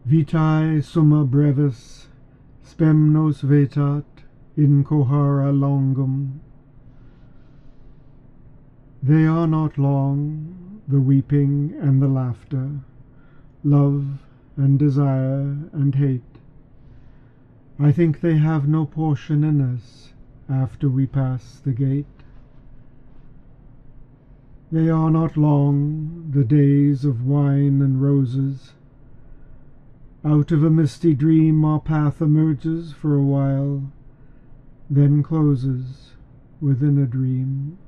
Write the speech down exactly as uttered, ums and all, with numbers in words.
Vitae summa brevis, spem nos vetat, in cohora longum. They are not long, the weeping and the laughter, love and desire and hate. I think they have no portion in us after we pass the gate. They are not long, the days of wine and roses. Out of a misty dream our path emerges for a while, then closes within a dream.